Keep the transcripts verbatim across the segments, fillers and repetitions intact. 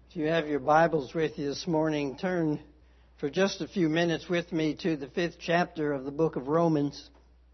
If you have your Bibles with you this morning, turn for just a few minutes with me to the fifth chapter of the book of Romans.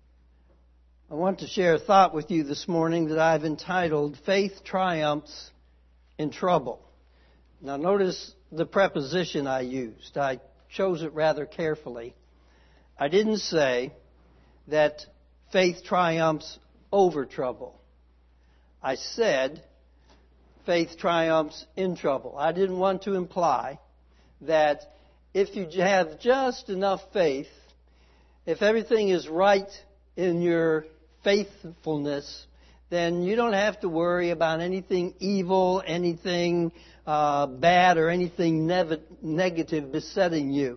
I want to share a thought with you this morning that I've entitled, Faith Triumphs in Trouble. Now notice the preposition I used. I chose it rather carefully. I didn't say that faith triumphs over trouble. I said faith triumphs in trouble. I didn't want to imply that if you have just enough faith, if everything is right in your faithfulness, then you don't have to worry about anything evil, anything uh, bad, or anything nev- negative besetting you.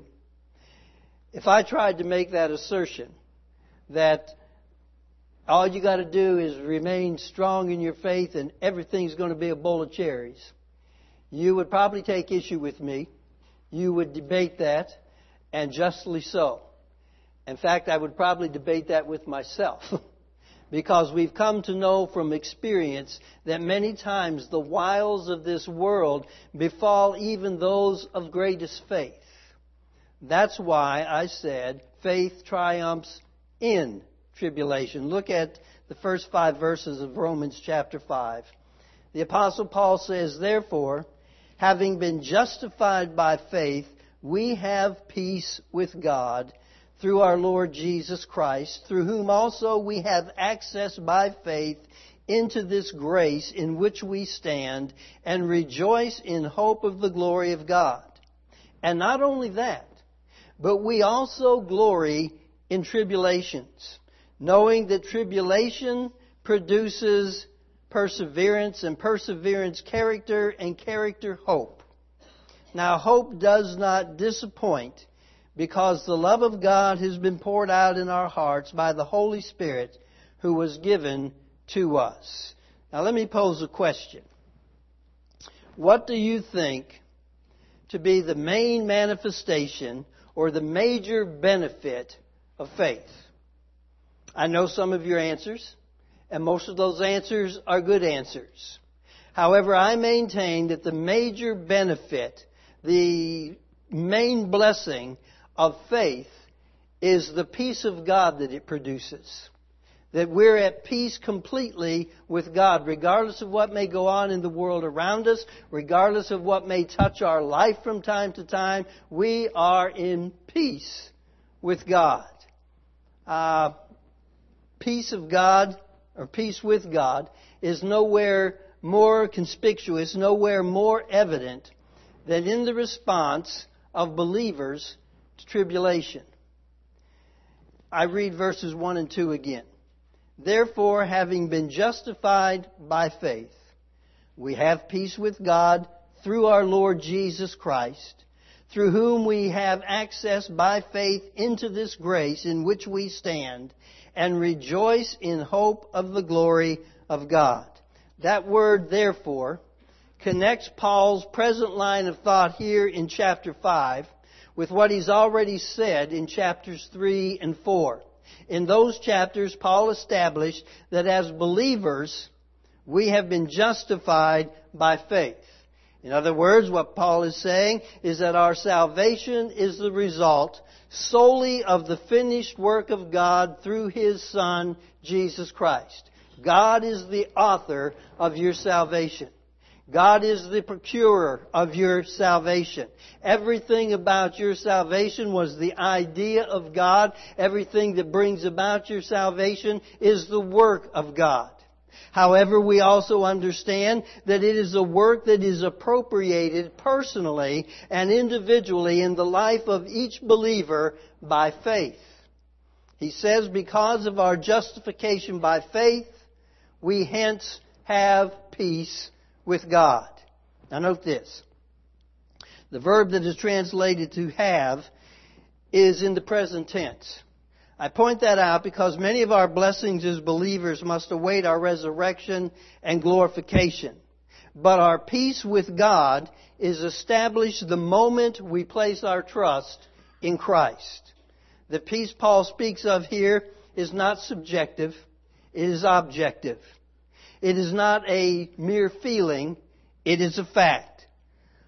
If I tried to make that assertion, that all you got to do is remain strong in your faith and everything's going to be a bowl of cherries, you would probably take issue with me. You would debate that, and justly so. In fact, I would probably debate that with myself. Because we've come to know from experience that many times the wiles of this world befall even those of greatest faith. That's why I said faith triumphs in tribulation. Look at the first five verses of Romans chapter five. The Apostle Paul says, "Therefore, having been justified by faith, we have peace with God through our Lord Jesus Christ, through whom also we have access by faith into this grace in which we stand, and rejoice in hope of the glory of God. And not only that, but we also glory in tribulations, knowing that tribulation produces perseverance, and perseverance character, and character hope. Now hope does not disappoint, because the love of God has been poured out in our hearts by the Holy Spirit who was given to us." Now let me pose a question. What do you think to be the main manifestation or the major benefit of faith? I know some of your answers, and most of those answers are good answers. However, I maintain that the major benefit, the main blessing of faith is the peace of God that it produces. That we're at peace completely with God, regardless of what may go on in the world around us, regardless of what may touch our life from time to time. We are in peace with God. Uh, peace of God, or peace with God, is nowhere more conspicuous, nowhere more evident than in the response of believers to tribulation. I read verses one and two again. "Therefore, having been justified by faith, we have peace with God through our Lord Jesus Christ, through whom we have access by faith into this grace in which we stand, and rejoice in hope of the glory of God." That word, therefore, connects Paul's present line of thought here in chapter five with what he's already said in chapters three and four. In those chapters, Paul established that as believers, we have been justified by faith. In other words, what Paul is saying is that our salvation is the result solely of the finished work of God through His Son, Jesus Christ. God is the author of your salvation. God is the procurer of your salvation. Everything about your salvation was the idea of God. Everything that brings about your salvation is the work of God. However, we also understand that it is a work that is appropriated personally and individually in the life of each believer by faith. He says, because of our justification by faith, we hence have peace with God. Now note this. The verb that is translated to have is in the present tense. I point that out because many of our blessings as believers must await our resurrection and glorification. But our peace with God is established the moment we place our trust in Christ. The peace Paul speaks of here is not subjective, it is objective. It is not a mere feeling, it is a fact.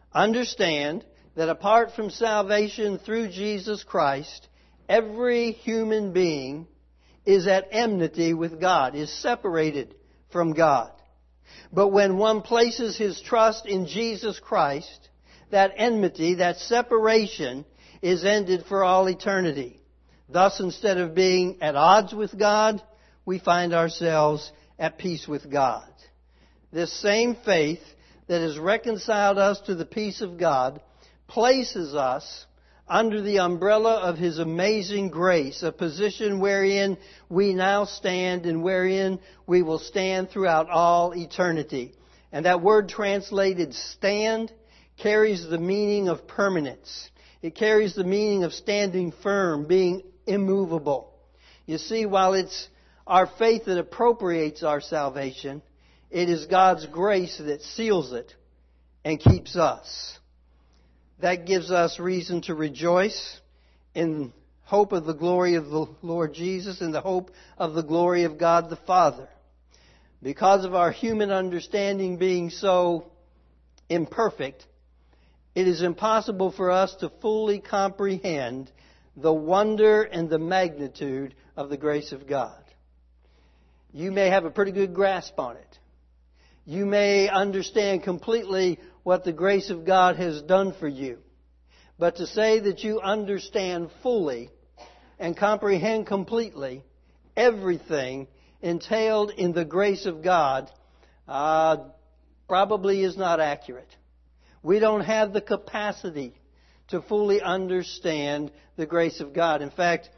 understand that apart from salvation through Jesus Christ, every human being is at enmity with God, is separated from God. But when one places his trust in Jesus Christ, that enmity, that separation, is ended for all eternity. Thus, instead of being at odds with God, we find ourselves at peace with God. This same faith that has reconciled us to the peace of God places us under the umbrella of His amazing grace, a position wherein we now stand and wherein we will stand throughout all eternity. And that word translated stand carries the meaning of permanence. It carries the meaning of standing firm, being immovable. You see, while it's our faith that appropriates our salvation, it is God's grace that seals it and keeps us. That gives us reason to rejoice in hope of the glory of the Lord Jesus and the hope of the glory of God the Father. Because of our human understanding being so imperfect, it is impossible for us to fully comprehend the wonder and the magnitude of the grace of God. You may have a pretty good grasp on it. You may understand completely what the grace of God has done for you. But to say that you understand fully and comprehend completely everything entailed in the grace of God uh, probably is not accurate. We don't have the capacity to fully understand the grace of God. In fact,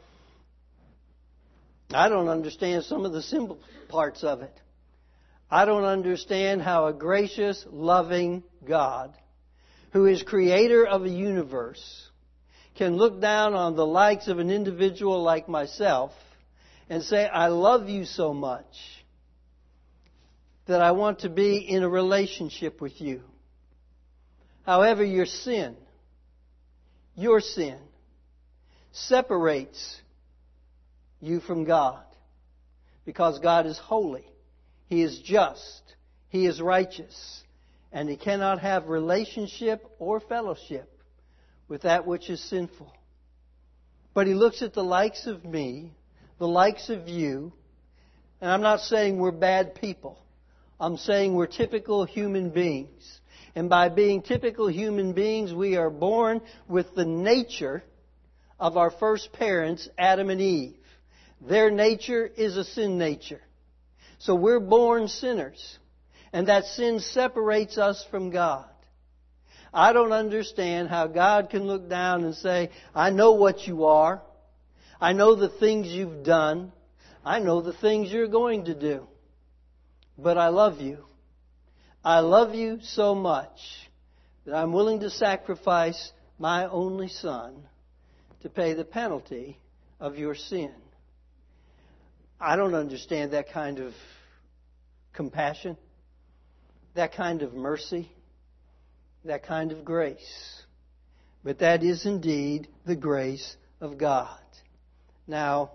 I don't understand some of the simple parts of it. I don't understand how a gracious, loving God, who is creator of a universe, can look down on the likes of an individual like myself and say, I love you so much that I want to be in a relationship with you. However, your sin, your sin, separates you from God, because God is holy. He is just. He is righteous. And He cannot have relationship or fellowship with that which is sinful. But He looks at the likes of me, the likes of you, and I'm not saying we're bad people. I'm saying we're typical human beings. And by being typical human beings, we are born with the nature of our first parents, Adam and Eve. Their nature is a sin nature. So we're born sinners. And that sin separates us from God. I don't understand how God can look down and say, I know what you are. I know the things you've done. I know the things you're going to do. But I love you. I love you so much that I'm willing to sacrifice my only Son to pay the penalty of your sin. I don't understand that kind of compassion, that kind of mercy, that kind of grace. But that is indeed the grace of God. Now,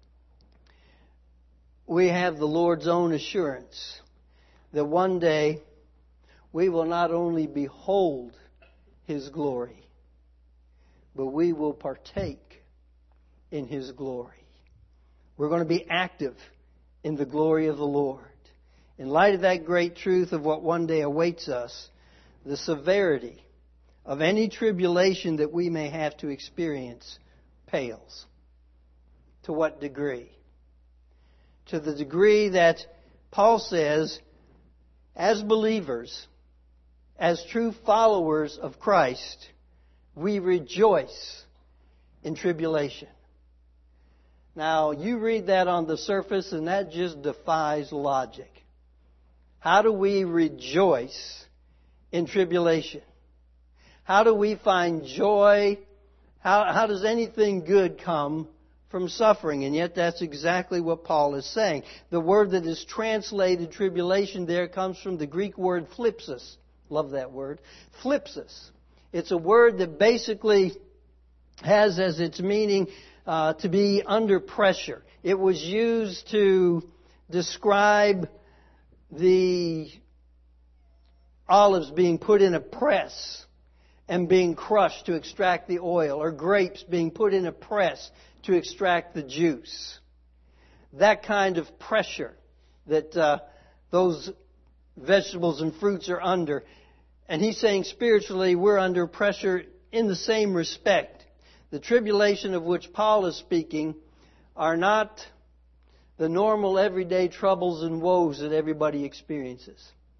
we have the Lord's own assurance that one day we will not only behold His glory, but we will partake in His glory. We're going to be active in the glory of the Lord. In light of that great truth of what one day awaits us, the severity of any tribulation that we may have to experience pales. To what degree? To the degree that Paul says, as believers, as true followers of Christ, we rejoice in tribulation. Now, you read that on the surface and that just defies logic. How do we rejoice in tribulation? How do we find joy? How, how does anything good come from suffering? And yet that's exactly what Paul is saying. The word that is translated tribulation there comes from the Greek word thlipsis. Love that word. Thlipsis. It's a word that basically has as its meaning uh, to be under pressure. It was used to describe the olives being put in a press and being crushed to extract the oil, or grapes being put in a press to extract the juice. That kind of pressure that uh, those vegetables and fruits are under. And he's saying spiritually we're under pressure in the same respect. The tribulation of which Paul is speaking are not the normal everyday troubles and woes that everybody experiences.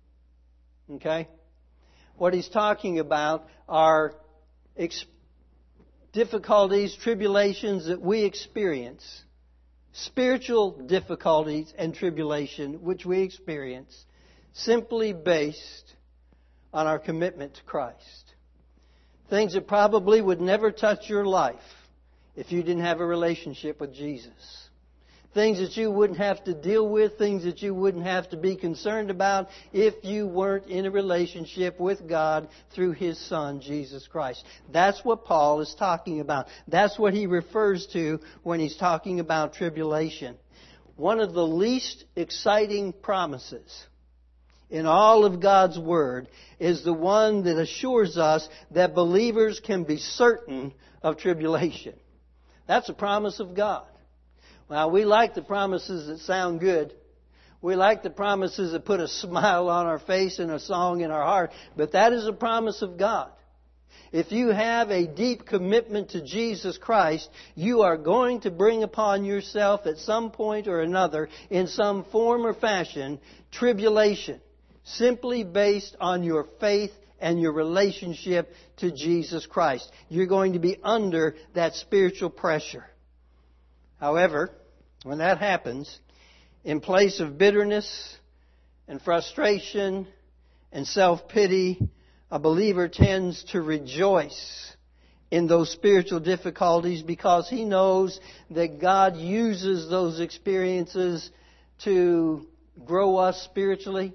Okay? What he's talking about are ex- difficulties, tribulations that we experience. Spiritual difficulties and tribulation which we experience simply based on our commitment to Christ. Things that probably would never touch your life if you didn't have a relationship with Jesus. Things that you wouldn't have to deal with, things that you wouldn't have to be concerned about if you weren't in a relationship with God through His Son, Jesus Christ. That's what Paul is talking about. That's what he refers to when he's talking about tribulation. One of the least exciting promises in all of God's Word is the one that assures us that believers can be certain of tribulation. That's a promise of God. Now, we like the promises that sound good. We like the promises that put a smile on our face and a song in our heart. But that is a promise of God. If you have a deep commitment to Jesus Christ, you are going to bring upon yourself at some point or another, in some form or fashion, tribulation, simply based on your faith and your relationship to Jesus Christ. You're going to be under that spiritual pressure. However, when that happens, in place of bitterness and frustration and self-pity, a believer tends to rejoice in those spiritual difficulties because he knows that God uses those experiences to grow us spiritually,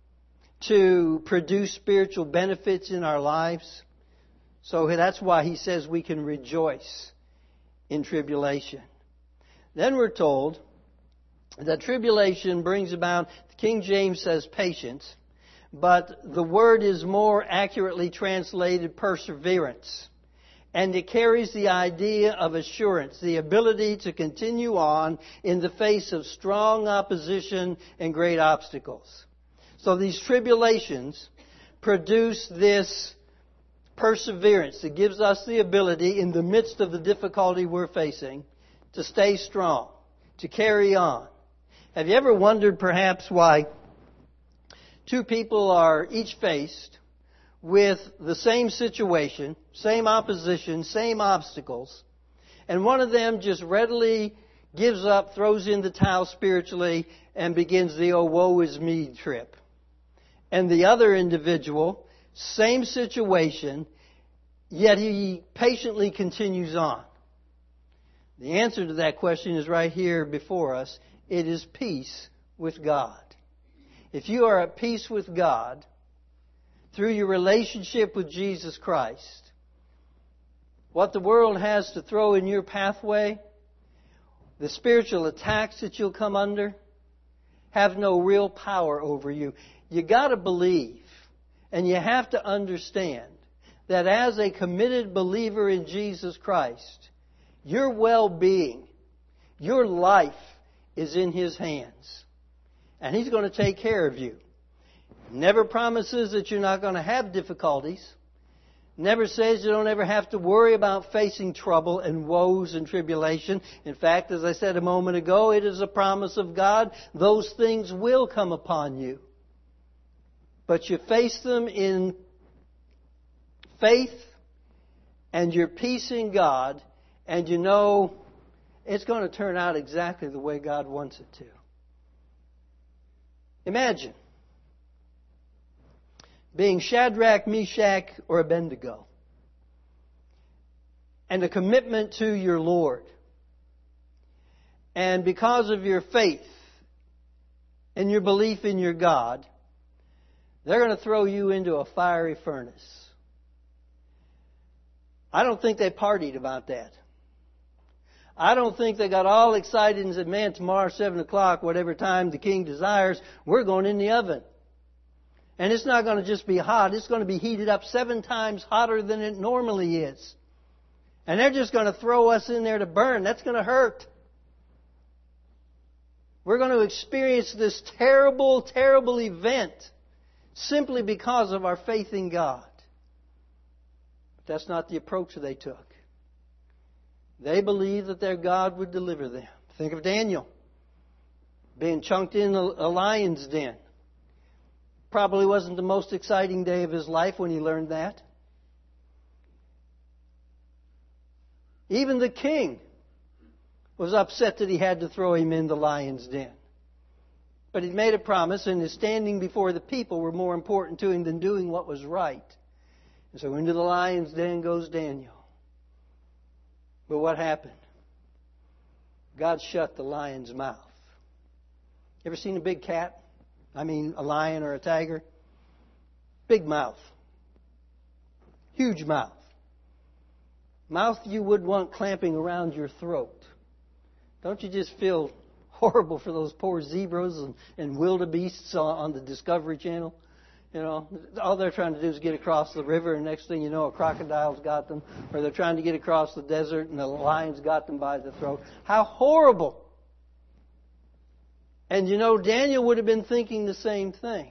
to produce spiritual benefits in our lives. So that's why he says we can rejoice in tribulation. Then we're told that tribulation brings about, King James says patience, but the word is more accurately translated perseverance. And it carries the idea of assurance, the ability to continue on in the face of strong opposition and great obstacles. So these tribulations produce this perseverance that gives us the ability in the midst of the difficulty we're facing to stay strong, to carry on. Have you ever wondered perhaps why two people are each faced with the same situation, same opposition, same obstacles, and one of them just readily gives up, throws in the towel spiritually, and begins the oh woe is me trip? And the other individual, same situation, yet he patiently continues on. The answer to that question is right here before us. It is peace with God. If you are at peace with God through your relationship with Jesus Christ, what the world has to throw in your pathway, the spiritual attacks that you'll come under, have no real power over you. You got to believe, and you have to understand that as a committed believer in Jesus Christ, your well-being, your life is in His hands. And He's going to take care of you. Never promises that you're not going to have difficulties. Never says you don't ever have to worry about facing trouble and woes and tribulation. In fact, as I said a moment ago, it is a promise of God. Those things will come upon you. But you face them in faith and your peace in God, and you know it's going to turn out exactly the way God wants it to. Imagine being Shadrach, Meshach, or Abednego, and a commitment to your Lord. And because of your faith and your belief in your God, they're going to throw you into a fiery furnace. I don't think they partied about that. I don't think they got all excited and said, man, tomorrow, seven o'clock, whatever time the king desires, we're going in the oven. And it's not going to just be hot. It's going to be heated up seven times hotter than it normally is. And they're just going to throw us in there to burn. That's going to hurt. We're going to experience this terrible, terrible event simply because of our faith in God. But that's not the approach they took. They believed that their God would deliver them. Think of Daniel being chunked in a lion's den. Probably wasn't the most exciting day of his life when he learned that. Even the king was upset that he had to throw him in the lion's den. But he'd made a promise, and his standing before the people were more important to him than doing what was right. And so into the lion's den goes Daniel. But what happened? God shut the lion's mouth. Ever seen a big cat? I mean, a lion or a tiger? Big mouth. Huge mouth. Mouth you would want clamping around your throat. Don't you just feel horrible for those poor zebras and, and wildebeests on, on the Discovery Channel? You know, all they're trying to do is get across the river, and next thing you know, a crocodile's got them. Or they're trying to get across the desert, and the lion's got them by the throat. How horrible! And you know, Daniel would have been thinking the same thing.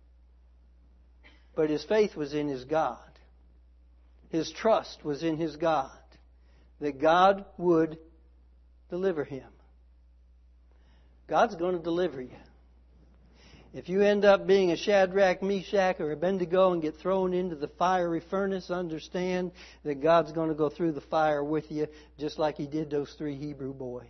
But his faith was in his God. His trust was in his God. That God would deliver him. God's going to deliver you. If you end up being a Shadrach, Meshach, or a Abednego and get thrown into the fiery furnace, understand that God's going to go through the fire with you, just like He did those three Hebrew boys.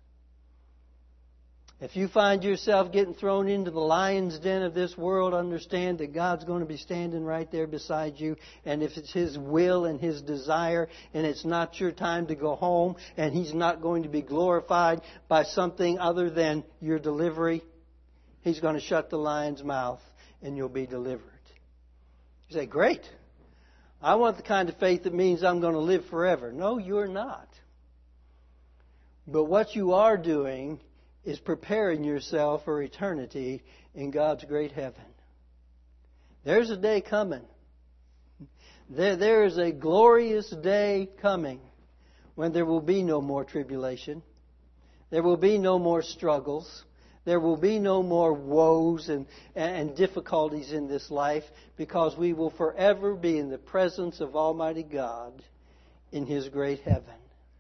If you find yourself getting thrown into the lion's den of this world, understand that God's going to be standing right there beside you. And if it's His will and His desire, and it's not your time to go home, and He's not going to be glorified by something other than your delivery, He's going to shut the lion's mouth and you'll be delivered. You say, great. I want the kind of faith that means I'm going to live forever. No, you're not. But what you are doing is preparing yourself for eternity in God's great heaven. There's a day coming. There, there is a glorious day coming when there will be no more tribulation. There will be no more struggles. There will be no more woes and, and difficulties in this life, because we will forever be in the presence of Almighty God in His great heaven.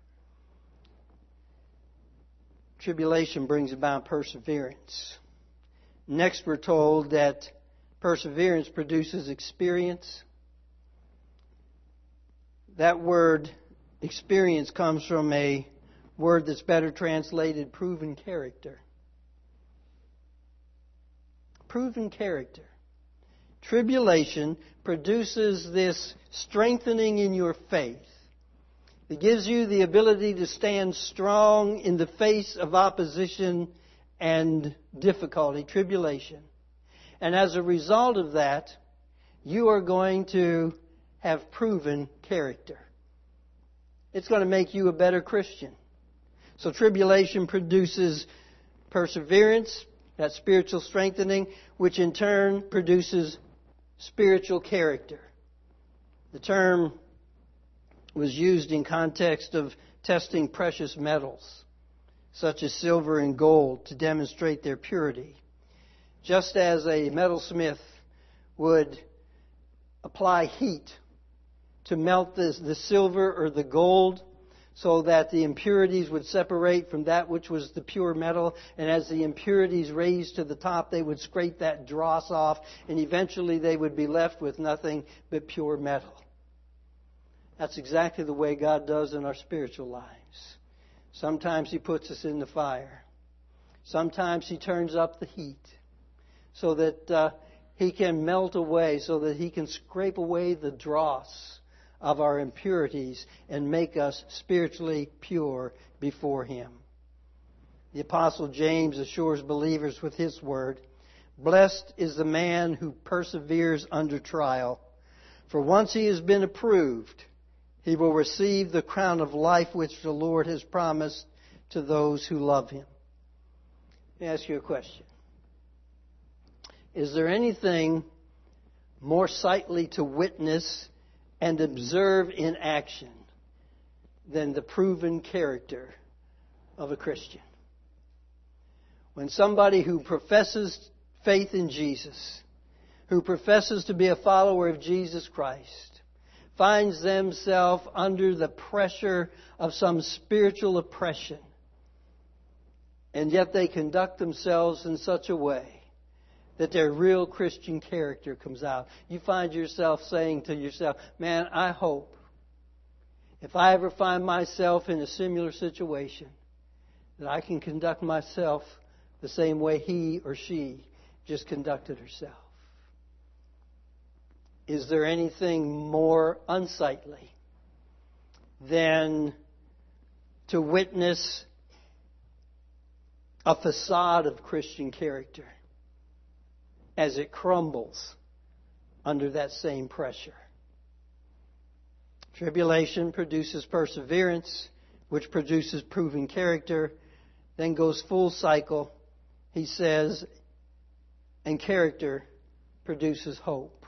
Tribulation brings about perseverance. Next, we're told that perseverance produces experience. That word experience comes from a word that's better translated proven character. Proven character. Tribulation produces this strengthening in your faith. It gives you the ability to stand strong in the face of opposition and difficulty, tribulation. And as a result of that, you are going to have proven character. It's going to make you a better Christian. So tribulation produces perseverance, that spiritual strengthening, which in turn produces spiritual character. The term was used in context of testing precious metals, such as silver and gold, to demonstrate their purity. Just as a metalsmith would apply heat to melt the, the silver or the gold, so that the impurities would separate from that which was the pure metal. And as the impurities raised to the top, they would scrape that dross off, and eventually they would be left with nothing but pure metal. That's exactly the way God does in our spiritual lives. Sometimes He puts us in the fire. Sometimes He turns up the heat so that uh, He can melt away, so that He can scrape away the dross of our impurities and make us spiritually pure before Him. The Apostle James assures believers with his word, "Blessed is the man who perseveres under trial, for once he has been approved, he will receive the crown of life which the Lord has promised to those who love Him." Let me ask you a question. Is there anything more sightly to witness and observe in action than the proven character of a Christian. When somebody who professes faith in Jesus, who professes to be a follower of Jesus Christ, finds themselves under the pressure of some spiritual oppression, and yet they conduct themselves in such a way that their real Christian character comes out, you find yourself saying to yourself, man, I hope if I ever find myself in a similar situation that I can conduct myself the same way he or she just conducted herself. Is there anything more unsightly than to witness a facade of Christian character as it crumbles under that same pressure? Tribulation produces perseverance, which produces proven character, then goes full cycle, he says, and character produces hope.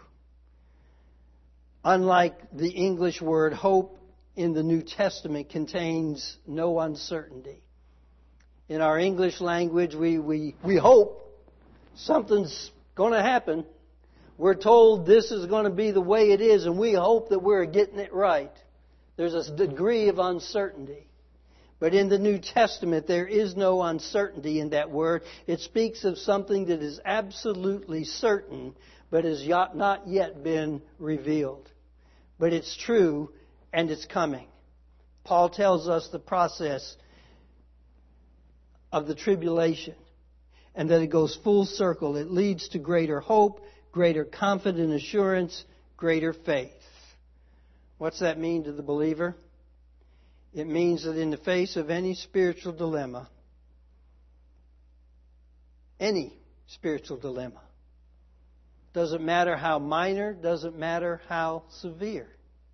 Unlike the English word, hope in the New Testament contains no uncertainty. In our English language, we, we, we hope something's going to happen. We're told this is going to be the way it is, and we hope that we're getting it right. There's a degree of uncertainty. But in the New Testament, there is no uncertainty in that word. It speaks of something that is absolutely certain, but has not yet been revealed. But it's true, and it's coming. Paul tells us the process of the tribulation, and that it goes full circle. It leads to greater hope, greater confident assurance, greater faith. What's that mean to the believer? It means that in the face of any spiritual dilemma, any spiritual dilemma, doesn't matter how minor, doesn't matter how severe,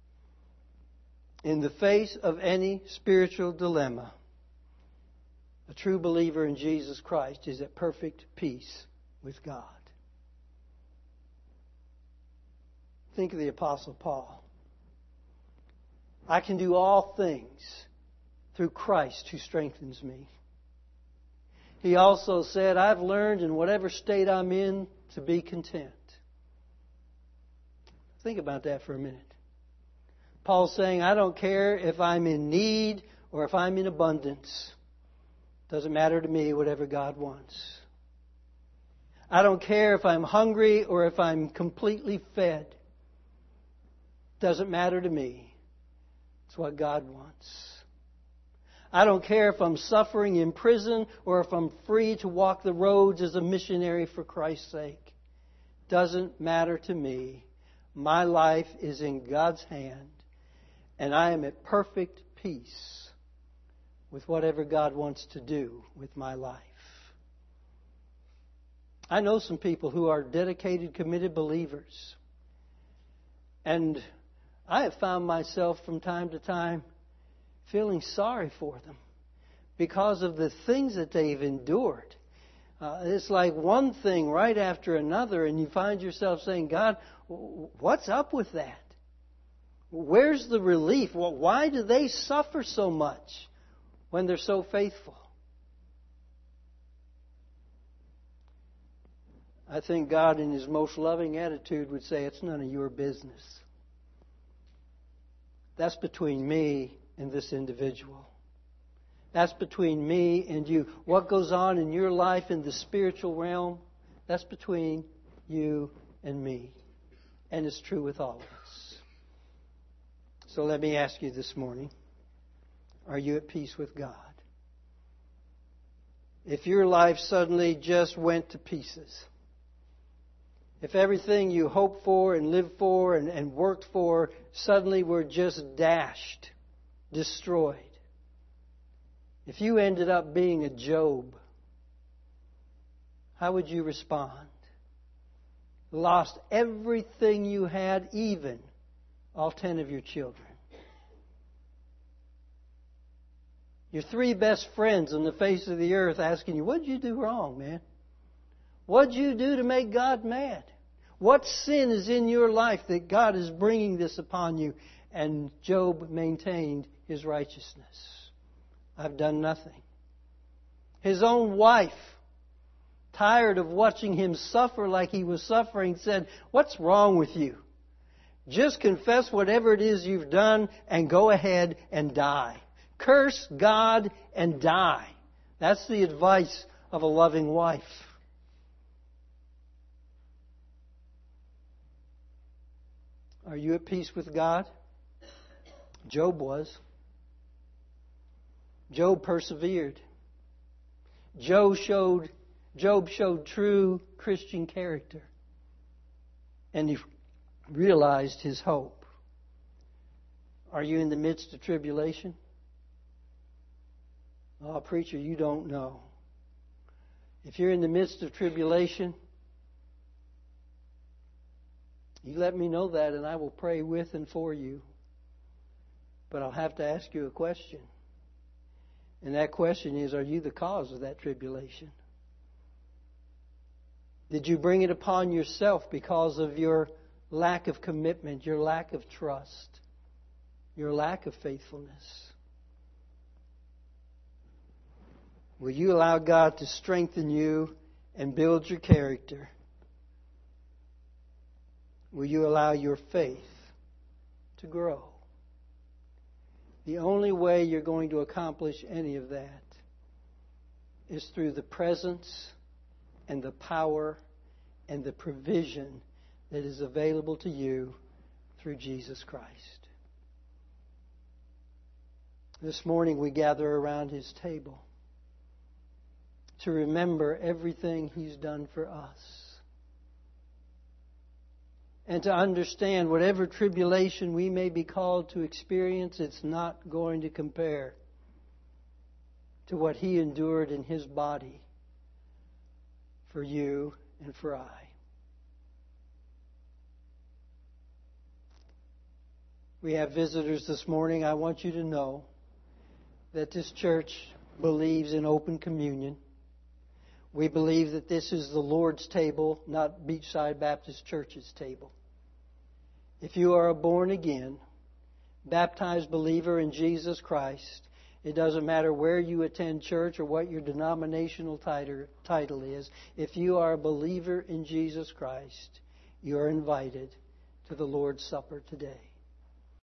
in the face of any spiritual dilemma, a true believer in Jesus Christ is at perfect peace with God. Think of the Apostle Paul. I can do all things through Christ who strengthens me. He also said, I've learned in whatever state I'm in to be content. Think about that for a minute. Paul's saying, I don't care if I'm in need or if I'm in abundance. Doesn't matter to me, whatever God wants. I don't care if I'm hungry or if I'm completely fed. Doesn't matter to me. It's what God wants. I don't care if I'm suffering in prison or if I'm free to walk the roads as a missionary for Christ's sake. Doesn't matter to me. My life is in God's hand, and I am at perfect peace with whatever God wants to do with my life. I know some people who are dedicated, committed believers, and I have found myself from time to time feeling sorry for them because of the things that they've endured. Uh, it's like one thing right after another, and you find yourself saying, God, what's up with that? Where's the relief? Well, why do they suffer so much when they're so faithful? I think God, in His most loving attitude, would say, it's none of your business. That's between me and this individual. That's between me and you. What goes on in your life in the spiritual realm, that's between you and me. And it's true with all of us. So let me ask you this morning, are you at peace with God? If your life suddenly just went to pieces, if everything you hoped for and lived for and, and worked for suddenly were just dashed, destroyed. If you ended up being a Job, how would you respond? Lost everything you had, even all ten of your children. Your three best friends on the face of the earth asking you, what did you do wrong, man? What did you do to make God mad? What sin is in your life that God is bringing this upon you? And Job maintained his righteousness. I've done nothing. His own wife, tired of watching him suffer like he was suffering, said, "What's wrong with you? Just confess whatever it is you've done and go ahead and die. Curse God and die." That's the advice of a loving wife. Are you at peace with God? Job was. Job persevered. Job showed, Job showed true Christian character. And he realized his hope. Are you in the midst of tribulation? Oh, preacher, you don't know. If you're in the midst of tribulation, you let me know that and I will pray with and for you. But I'll have to ask you a question. And that question is, are you the cause of that tribulation? Did you bring it upon yourself because of your lack of commitment, your lack of trust, your lack of faithfulness? Will you allow God to strengthen you and build your character? Will you allow your faith to grow? The only way you're going to accomplish any of that is through the presence and the power and the provision that is available to you through Jesus Christ. This morning we gather around His table to remember everything He's done for us. And to understand whatever tribulation we may be called to experience, it's not going to compare to what He endured in His body for you and for I. We have visitors this morning. I want you to know that this church believes in open communion. We believe that this is the Lord's table, not Beachside Baptist Church's table. If you are a born again, baptized believer in Jesus Christ, it doesn't matter where you attend church or what your denominational title is. If you are a believer in Jesus Christ, you are invited to the Lord's Supper today.